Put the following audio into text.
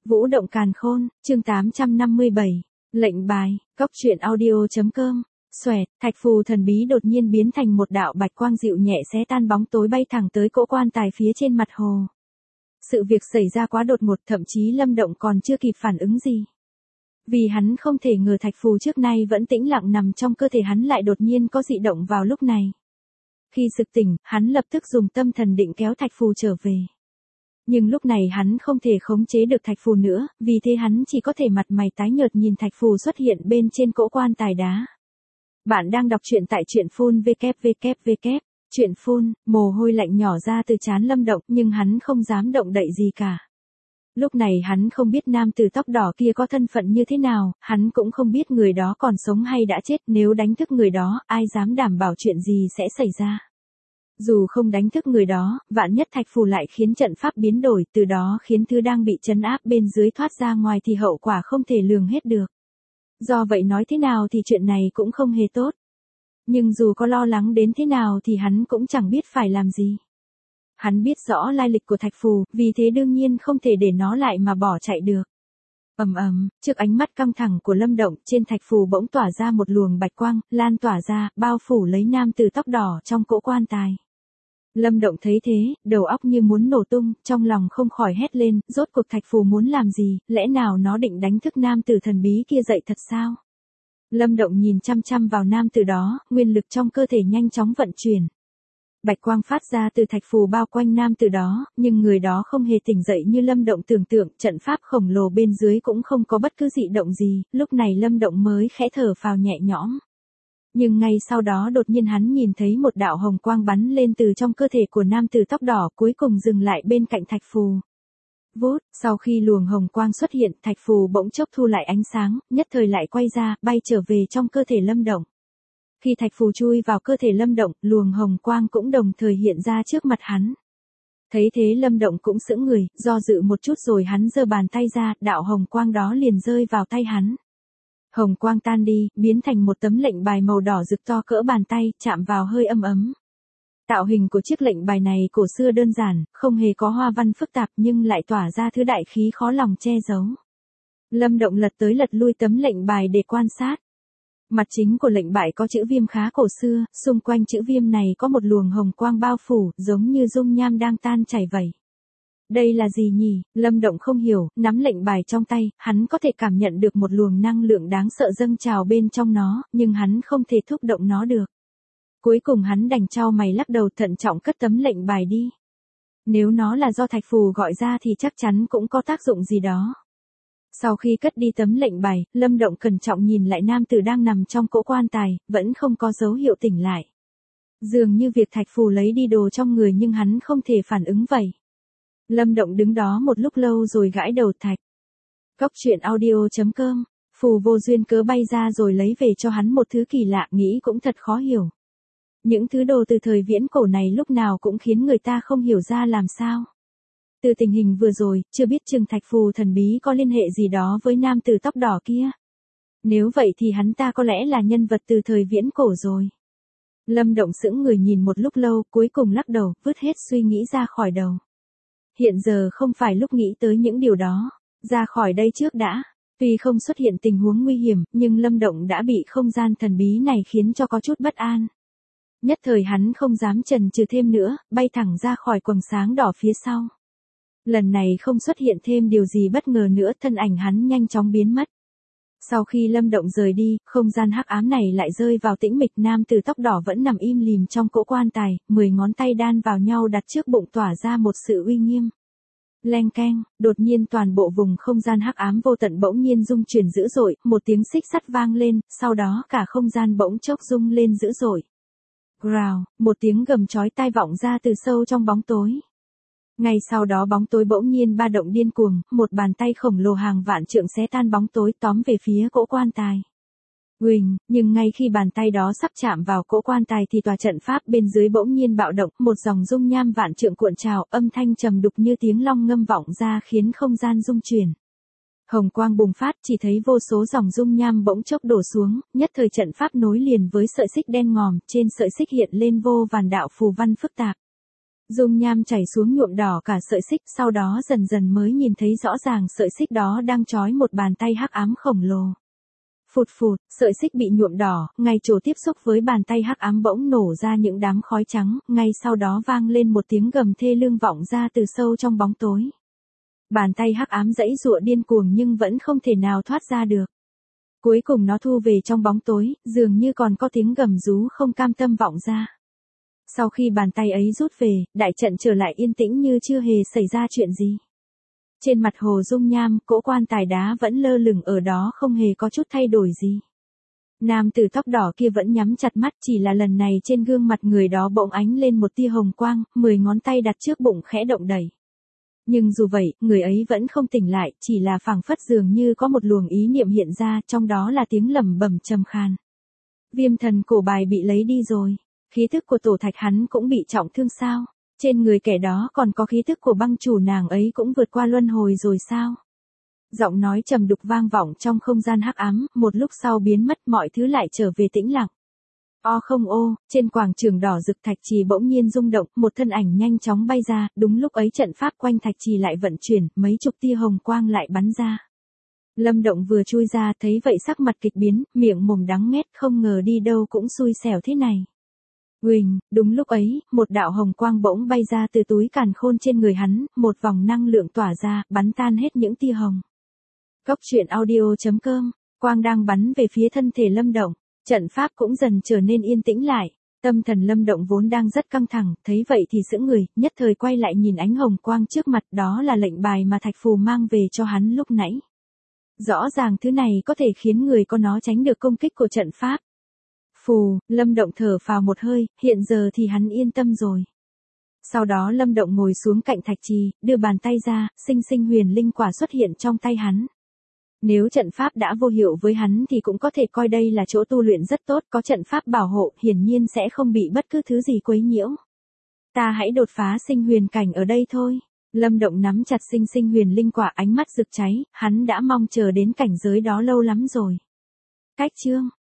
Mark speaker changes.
Speaker 1: Vũ động càn khôn, chương 857. Lệnh bài, cóc truyện audio.com. Xoẹt, thạch phù thần bí đột nhiên biến thành một đạo bạch quang dịu nhẹ xé tan bóng tối bay thẳng tới cỗ quan tài phía trên mặt hồ. Sự việc xảy ra quá đột ngột, thậm chí Lâm Động còn chưa kịp phản ứng gì. Vì hắn không thể ngờ thạch phù trước nay vẫn tĩnh lặng nằm trong cơ thể hắn lại đột nhiên có dị động vào lúc này. Khi sực tỉnh, hắn lập tức dùng tâm thần định kéo thạch phù trở về. Nhưng lúc này hắn không thể khống chế được thạch phù nữa, vì thế hắn chỉ có thể mặt mày tái nhợt nhìn thạch phù xuất hiện bên trên cỗ quan tài đá. Bạn đang đọc truyện tại truyện phun www. Truyện phun, mồ hôi lạnh nhỏ ra từ trán Lâm Động nhưng hắn không dám động đậy gì cả. Lúc này hắn không biết nam tử tóc đỏ kia có thân phận như thế nào, hắn cũng không biết người đó còn sống hay đã chết, nếu đánh thức người đó, ai dám đảm bảo chuyện gì sẽ xảy ra. Dù không đánh thức người đó, vạn nhất thạch phù lại khiến trận pháp biến đổi, từ đó khiến thứ đang bị trấn áp bên dưới thoát ra ngoài thì hậu quả không thể lường hết được. Do vậy nói thế nào thì chuyện này cũng không hề tốt. Nhưng dù có lo lắng đến thế nào thì hắn cũng chẳng biết phải làm gì. Hắn biết rõ lai lịch của thạch phù, vì thế đương nhiên không thể để nó lại mà bỏ chạy được. Trước ánh mắt căng thẳng của Lâm Động, trên thạch phù bỗng tỏa ra một luồng bạch quang, lan tỏa ra, bao phủ lấy nam tử tóc đỏ trong cỗ quan tài. Lâm Động thấy thế, đầu óc như muốn nổ tung, trong lòng không khỏi hét lên, rốt cuộc thạch phù muốn làm gì, lẽ nào nó định đánh thức nam tử thần bí kia dậy thật sao? Lâm Động nhìn chăm chăm vào nam tử đó, nguyên lực trong cơ thể nhanh chóng vận chuyển. Bạch quang phát ra từ thạch phù bao quanh nam tử đó, nhưng người đó không hề tỉnh dậy như Lâm Động tưởng tượng, trận pháp khổng lồ bên dưới cũng không có bất cứ dị động gì, lúc này Lâm Động mới khẽ thở phào nhẹ nhõm. Nhưng ngay sau đó đột nhiên hắn nhìn thấy một đạo hồng quang bắn lên từ trong cơ thể của nam tử tóc đỏ, cuối cùng dừng lại bên cạnh thạch phù. Vút, sau khi luồng hồng quang xuất hiện, thạch phù bỗng chốc thu lại ánh sáng, nhất thời lại quay ra, bay trở về trong cơ thể Lâm Động. Khi thạch phù chui vào cơ thể Lâm Động, luồng hồng quang cũng đồng thời hiện ra trước mặt hắn. Thấy thế Lâm Động cũng sững người, do dự một chút rồi hắn giơ bàn tay ra, đạo hồng quang đó liền rơi vào tay hắn. Hồng quang tan đi, biến thành một tấm lệnh bài màu đỏ rực to cỡ bàn tay, chạm vào hơi ấm ấm. Tạo hình của chiếc lệnh bài này cổ xưa đơn giản, không hề có hoa văn phức tạp nhưng lại tỏa ra thứ đại khí khó lòng che giấu. Lâm Động lật tới lật lui tấm lệnh bài để quan sát. Mặt chính của lệnh bài có chữ viêm khá cổ xưa, xung quanh chữ viêm này có một luồng hồng quang bao phủ, giống như dung nham đang tan chảy vậy. Đây là gì nhỉ? Lâm Động không hiểu, nắm lệnh bài trong tay, hắn có thể cảm nhận được một luồng năng lượng đáng sợ dâng trào bên trong nó, nhưng hắn không thể thúc động nó được. Cuối cùng hắn đành chau mày lắc đầu thận trọng cất tấm lệnh bài đi. Nếu nó là do thạch phù gọi ra thì chắc chắn cũng có tác dụng gì đó. Sau khi cất đi tấm lệnh bài, Lâm Động cẩn trọng nhìn lại nam tử đang nằm trong cỗ quan tài, vẫn không có dấu hiệu tỉnh lại. Dường như việc thạch phù lấy đi đồ trong người nhưng hắn không thể phản ứng vậy. Lâm Động đứng đó một lúc lâu rồi gãi đầu thạch. Cóc truyện audio.com, phù vô duyên cớ bay ra rồi lấy về cho hắn một thứ kỳ lạ, nghĩ cũng thật khó hiểu. Những thứ đồ từ thời viễn cổ này lúc nào cũng khiến người ta không hiểu ra làm sao. Từ tình hình vừa rồi, chưa biết chừng thạch phù thần bí có liên hệ gì đó với nam tử tóc đỏ kia. Nếu vậy thì hắn ta có lẽ là nhân vật từ thời viễn cổ rồi. Lâm Động sững người nhìn một lúc lâu, cuối cùng lắc đầu, vứt hết suy nghĩ ra khỏi đầu. Hiện giờ không phải lúc nghĩ tới những điều đó, ra khỏi đây trước đã. Tuy không xuất hiện tình huống nguy hiểm, nhưng Lâm Động đã bị không gian thần bí này khiến cho có chút bất an. Nhất thời hắn không dám chần chừ thêm nữa, bay thẳng ra khỏi quầng sáng đỏ phía sau. Lần này không xuất hiện thêm điều gì bất ngờ nữa, thân ảnh hắn nhanh chóng biến mất. Sau khi Lâm Động rời đi, không gian hắc ám này lại rơi vào tĩnh mịch, nam tử tóc đỏ vẫn nằm im lìm trong cỗ quan tài, 10 ngón tay đan vào nhau đặt trước bụng tỏa ra một sự uy nghiêm. Leng keng, đột nhiên toàn bộ vùng không gian hắc ám vô tận bỗng nhiên rung chuyển dữ dội, một tiếng xích sắt vang lên, sau đó cả không gian bỗng chốc rung lên dữ dội. Growl, một tiếng gầm chói tai vọng ra từ sâu trong bóng tối. Ngay sau đó bóng tối bỗng nhiên ba động điên cuồng, một bàn tay khổng lồ hàng vạn trượng xé tan bóng tối tóm về phía cỗ quan tài. Uỳnh, nhưng ngay khi bàn tay đó sắp chạm vào cỗ quan tài thì tòa trận pháp bên dưới bỗng nhiên bạo động, một dòng dung nham vạn trượng cuộn trào, âm thanh trầm đục như tiếng long ngâm vọng ra khiến không gian rung chuyển. Hồng quang bùng phát, chỉ thấy vô số dòng dung nham bỗng chốc đổ xuống, nhất thời trận pháp nối liền với sợi xích đen ngòm, trên sợi xích hiện lên vô vàn đạo phù văn phức tạp. Dung nham chảy xuống nhuộm đỏ cả sợi xích, sau đó dần dần mới nhìn thấy rõ ràng sợi xích đó đang trói một bàn tay hắc ám khổng lồ. Phụt phụt, sợi xích bị nhuộm đỏ, ngay chỗ tiếp xúc với bàn tay hắc ám bỗng nổ ra những đám khói trắng, ngay sau đó vang lên một tiếng gầm thê lương vọng ra từ sâu trong bóng tối. Bàn tay hắc ám giãy giụa điên cuồng nhưng vẫn không thể nào thoát ra được. Cuối cùng nó thu về trong bóng tối, dường như còn có tiếng gầm rú không cam tâm vọng ra. Sau khi bàn tay ấy rút về, đại trận trở lại yên tĩnh như chưa hề xảy ra chuyện gì. Trên mặt hồ dung nham, cỗ quan tài đá vẫn lơ lửng ở đó không hề có chút thay đổi gì. Nam tử tóc đỏ kia vẫn nhắm chặt mắt, chỉ là lần này trên gương mặt người đó bỗng ánh lên một tia hồng quang, 10 ngón tay đặt trước bụng khẽ động đẩy. Nhưng dù vậy, người ấy vẫn không tỉnh lại, chỉ là phảng phất dường như có một luồng ý niệm hiện ra, trong đó là tiếng lẩm bẩm trầm khan. Viêm thần cổ bài bị lấy đi rồi. Khí thức của tổ thạch hắn cũng bị trọng thương sao? Trên người kẻ đó còn có khí thức của băng chủ nàng ấy cũng vượt qua luân hồi rồi sao? Giọng nói trầm đục vang vọng trong không gian hắc ám, một lúc sau biến mất, mọi thứ lại trở về tĩnh lặng. O không ô, trên quảng trường đỏ rực thạch trì bỗng nhiên rung động, một thân ảnh nhanh chóng bay ra, đúng lúc ấy trận pháp quanh thạch trì lại vận chuyển, mấy chục tia hồng quang lại bắn ra. Lâm Động vừa chui ra thấy vậy sắc mặt kịch biến, miệng mồm đắng nghét, không ngờ đi đâu cũng xui xẻo thế này. Uỳnh, đúng lúc ấy, một đạo hồng quang bỗng bay ra từ túi càn khôn trên người hắn, một vòng năng lượng tỏa ra, bắn tan hết những tia hồng. Cốc truyện audio.com, quang đang bắn về phía thân thể Lâm Động, trận pháp cũng dần trở nên yên tĩnh lại. Tâm thần Lâm Động vốn đang rất căng thẳng, thấy vậy thì sững người, nhất thời quay lại nhìn ánh hồng quang trước mặt, đó là lệnh bài mà Thạch Phù mang về cho hắn lúc nãy. Rõ ràng thứ này có thể khiến người có nó tránh được công kích của trận pháp. Phù, Lâm Động thở phào một hơi, hiện giờ thì hắn yên tâm rồi. Sau đó Lâm Động ngồi xuống cạnh thạch trì, đưa bàn tay ra, sinh sinh huyền linh quả xuất hiện trong tay hắn. Nếu trận pháp đã vô hiệu với hắn thì cũng có thể coi đây là chỗ tu luyện rất tốt, có trận pháp bảo hộ, hiển nhiên sẽ không bị bất cứ thứ gì quấy nhiễu. Ta hãy đột phá sinh huyền cảnh ở đây thôi. Lâm Động nắm chặt sinh sinh huyền linh quả, ánh mắt rực cháy, hắn đã mong chờ đến cảnh giới đó lâu lắm rồi. Cách chương